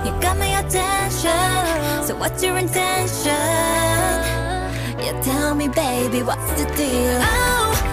You got my attention, so what's your intention? Yeah, tell me baby, what's the deal? Oh,